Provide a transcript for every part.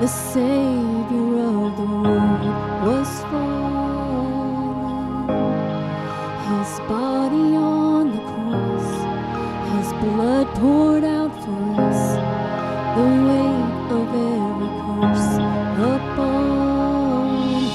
the Savior of the world was fallen. His body on the cross, His blood poured out for us, the weight of every curse upon Him.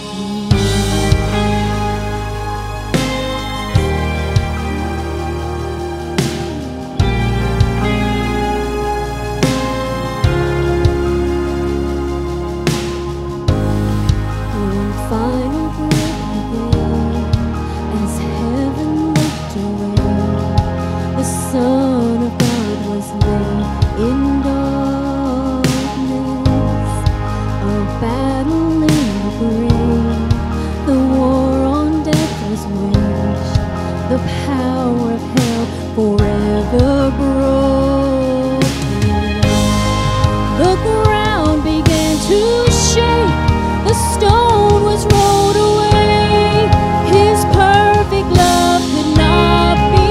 One final breath He gave as heaven looked away. The Son of God was laid in darkness, a battle in the grave. The war on death was waged, the power of hell forever broken. The ground began to shake, the stone was rolled away. His perfect love could not be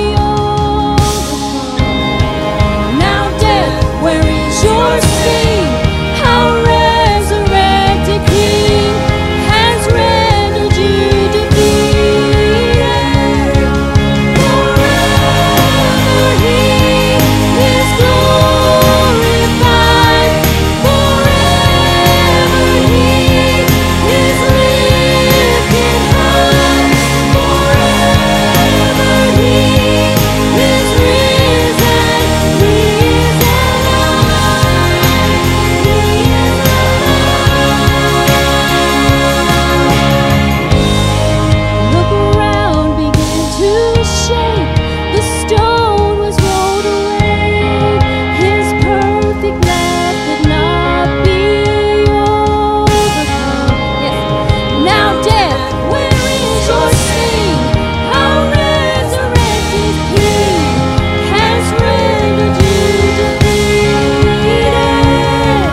overcome. Now death, where is your sting? Our resurrected King has rendered you defeated. Forever He is glorified. Forever He is lifted high. Forever He is risen. He is alive. He is alive. The ground began to shake, the stone was rolled away. His perfect love could not be overcome. Yes. Now death, where is your sting? Our resurrected King has rendered you defeated.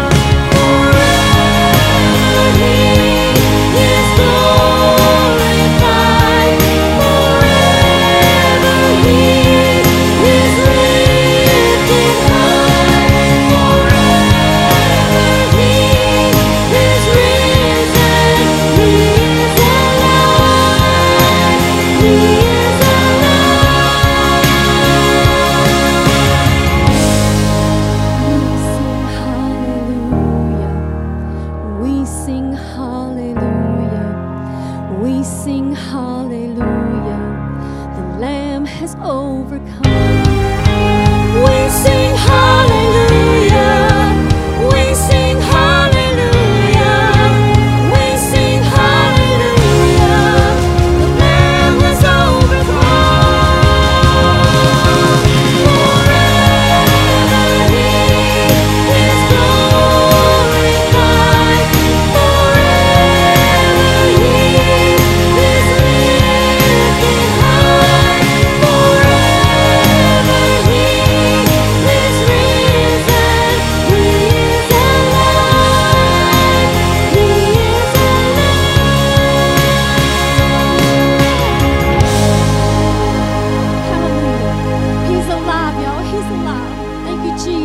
Forever He is glorified. Forever He is lifted high. Forever He is risen. He is alive. He is alive. We sing hallelujah. We sing hallelujah. The Lamb has overcome. We sing hallelujah. We sing hallelujah. We sing hallelujah. The Lamb has overcome. Forever He is glorified. Forever He is lifted high. Forever He is risen. He is alive. He is alive. Hallelujah. He's alive, y'all. He's alive. Thank you, Jesus.